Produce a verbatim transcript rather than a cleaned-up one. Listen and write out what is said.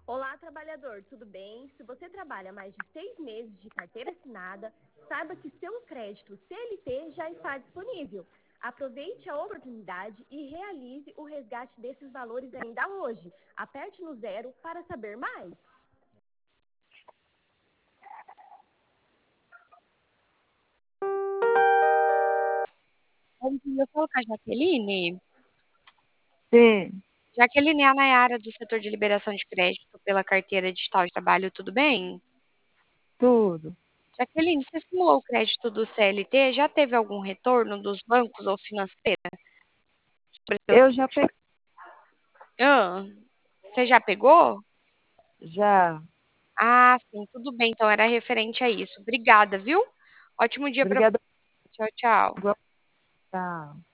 Olá, trabalhador, tudo bem? Se você trabalha mais de seis meses de carteira assinada, saiba que seu crédito C L T já está disponível. Aproveite a oportunidade e realize o resgate desses valores ainda hoje. Aperte no zero para saber mais. Bom dia, eu falo com a Jaqueline. Sim, Jaqueline é a Nayara do setor de liberação de crédito pela carteira digital de trabalho, tudo bem? tudo. Jaqueline, você simulou o crédito do C L T? Já teve algum retorno dos bancos ou financeira? sobre seus- Eu já peguei, Ah, você já pegou? já. Ah, sim, tudo bem, então era referente a isso. Obrigada, viu? Ótimo dia para Obrigada. você. Tchau, tchau. Tchau.